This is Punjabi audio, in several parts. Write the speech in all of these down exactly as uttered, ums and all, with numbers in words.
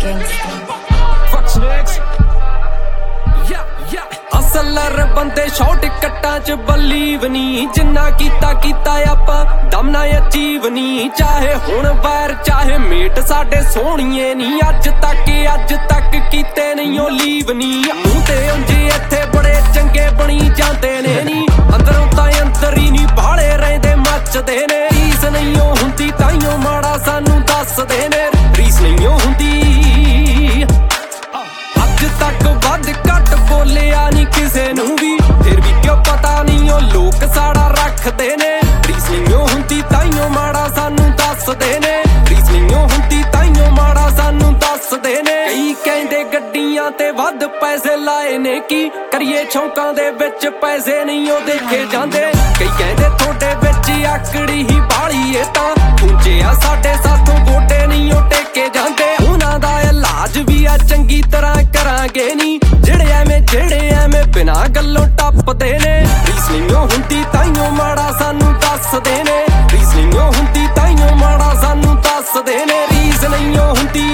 What's next? Yeah, yeah. ਅਸਲਰ ਬੰਦੇ ਸ਼ਾਰਟ ਕੱਟਾਂ ਚ ਬਲੀਵ ਨੀ, ਜਿੰਨਾ ਕੀਤਾ ਕੀਤਾ ਆਪਾਂ ਦਮ ਨਾ ਅਚੀਵ ਨੀ। ਚਾਹੇ ਹੁਣ ਵਾਰ ਚਾਹੇ ਮੇਟ ਸਾਡੇ ਸੋਹਣੀਏ ਨੀ, ਅੱਜ ਤੱਕ ਅੱਜ ਤੱਕ ਕੀਤੇ ਨਹੀਂ ਉਹ ਲੀਵ ਨੀ। ਮੂੰਹ ਤੇ ਉਂਝੇ ਇੱਥੇ ਬੜੇ ਚੰਗੇ ਬਣੀ ਜਾਂਦੇ ਨੇ ਨੀ, ਅੰਦਰੋਂ ਤਾਂ ਅੰਦਰ ਹੀ ਨੀ ਬਾਲੇ ਰਹਿੰਦੇ ਮੱਚਦੇ ਨੇ। ਰੀਸ ਨਹੀਂ ਉਹ ਹੁੰਦੀ ਤਾਈਓ ਮਾੜਾ ਸਾਨੂੰ ਦੱਸਦੇ ਨੇ, ਰੀਸ ਨਹੀਂ ਉਹ ਹੁੰਦੀ। ਅੱਜ ਤੱਕ ਵੱਧ ਘੱਟ ਬੋਲਿਆ ਨੀ ਕਿਸੇ ਨੂੰ ਵੀ, ਫਿਰ ਵੀ ਕਿਉਂ ਪਤਾ ਨਹੀਂ ਉਹ ਲੋਕ ਸਾੜਾ ਰੱਖਦੇ ਨੇ। ਰੀਸ ਨਹੀਂ ਉਹ ਹੁੰਦੀ ਤਾਈਓ ਮਾੜਾ ਸਾਨੂੰ ਦੱਸਦੇ ਨੇ, ਰੀਸ ਨਹੀਂ ਉਹ ਹੁੰਦੀ ਤਾਈਓ ਮਾੜਾ ਸਾਨੂੰ ਦੱਸਦੇ ਨੇ। ਕਈ ਕਹਿੰਦੇ ਗੱਡੀਆਂ ਤੇ ਵੱਧ ਪੈਸੇ ਲਾਏ ਨੇ, ਕੀ ਕਰੀਏ ਸ਼ੌਂਕਾਂ ਦੇ ਵਿੱਚ ਪੈਸੇ ਨਹੀਂ ਉਹ ਦੇਖੇ ਜਾਂਦੇ। ਕਈ ਕਹਿੰਦੇ ਤੁਹਾਡੇ ਵਿੱਚ ਆਕੜੀ ਹੀ ਬਾਲੀ ਏ, ਤਾਂ ਪੁੰਜੇ ਆ ਸਾਡੇ ਸਾਥੋਂ ਗੋਡੇ ਨਹੀਂ ਉਹ ਟੇਕੇ ਜਾਂਦੇ। ਉਹਨਾਂ ਦਾ ਇਲਾਜ ਵੀ ਆ ਚੰਗੀ ਤਰ੍ਹਾਂ ਕਰਾਂਗੇ ਨੀ, ਜਿਹੜੇ ਐਵੇਂ ਜਿਹੜੇ ਐਵੇਂ ਬਿਨਾਂ ਗੱਲੋਂ ਟੱਪਦੇ ਨੇ। ਰੀਸ ਨਹੀਂ ਉਹ ਹੁੰਦੀ ਤਾਈਓ ਮਾੜਾ ਸਾਨੂੰ ਦੱਸਦੇ ਨੇ, ਰੀਸ ਨਹੀਂ ਉਹ ਹੁੰਦੀ ਤਾਈਓ ਮਾੜਾ ਸਾਨੂੰ ਦੱਸਦੇ ਨੇ। ਰੀਸ ਨਹੀਂ ਉਹ ਹੁੰਦੀ।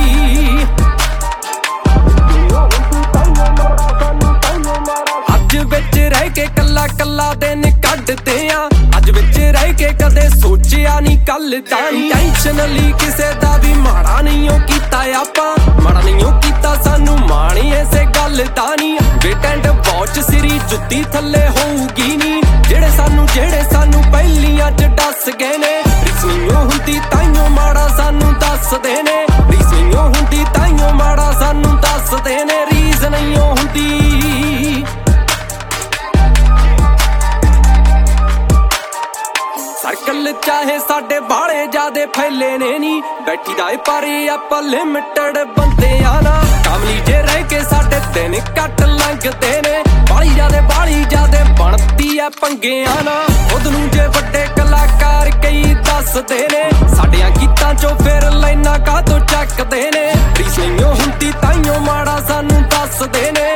ਅੱਜ ਵਿੱਚ ਰਹਿ ਕੇ ਕੱਲਾ ਕੱਲਾ ਦਿਨ ਕੱਢਦੇ ਆ, ਅੱਜ ਵਿੱਚ ਰਹਿ ਕੇ ਕਦੇ ਸੋਚਿਆ ਨੀ ਕੱਲ ਦਾ। ਇੰਟੈਂਸ਼ਨਲੀ ਕਿਸੇ ਦਾ ਵੀ ਮਾੜਾ ਨਹੀਂ ਉਹ ਕੀਤਾ ਆਪਾਂ, ਮਾੜਾ ਨਹੀਂ ਉਹ ਕੀਤਾ ਸਾਨੂੰ ਮਾਣੀ ਐਸੇ ਗੱਲ ਦਾ ਨੀ। ਵੇਟ ਐਂਡ ਵਾਚ ਸਿਰੀ ਜੁੱਤੀ ਥੱਲੇ ਹੋਊਗੀ ਨੀ, ਜਿਹੜੇ ਸਾਨੂੰ ਜਿਹੜੇ ਸਾਨੂੰ ਪਹਿਲੀਆਂ ਚ ਦੱਸ ਗਏ ਨੇ। ਰੀਸ ਨਹੀਂ ਉਹ ਹੁੰਦੀ ਤਾਈਓ ਮਾੜਾ ਸਾਨੂੰ ਦੱਸਦੇ ਨੇ, ਰੀਸ ਨਹੀਂ ਉਹ ਹੁੰਦੀ ਤਾਈਓ ਮਾੜਾ ਸਾਨੂੰ ਦੱਸਦੇ ਨੇ। ਰੀਸ ਨਹੀਂ ਉਹ ਹੁੰਦੀ। ਸਰਕਲ ਚਾਹੇ ਸਾਡੇ ਬਾਲੇ ਜਿਆਦੇ ਫੈਲੇ ਨੇ ਨੀ, ਬੈਠੀ ਦਾ ਏ ਪਰ ਆਪਾਂ ਲਿਮਟਡ ਬੰਦਿਆਂ ਨਾ। ਕਾਮਲੀ ਜੇ ਰਹਿ ਕੇ ਸਾਡੇ ਦਿਨ ਕੱਟ ਲੰਘਦੇ ਨੇ, ਬਾਲੀ ਜਿਆਦੇ ਬਾਲੀ ਜਿਆਦੇ ਬਣਦੀ ਆ ਪੰਗਿਆਂ ਨਾ। ਖੁਦ ਨੂੰ ਜੇ ਵੱਡੇ ਕਲਾਕਾਰ ਕਈ ਦੱਸਦੇ ਨੇ, ਸਾਡਿਆਂ ਗੀਤਾਂ ਚੋਂ ਫਿਰ ਲਾਈਨਾਂ ਕਾਹਤੋਂ ਚੱਕਦੇ ਨੇ। ਰੀਸ ਨਹੀਂ ਉਹ ਹੁੰਦੀ ਤਾਈਓ ਮਾੜਾ ਸਾਨੂੰ ਦੱਸਦੇ ਨੇ,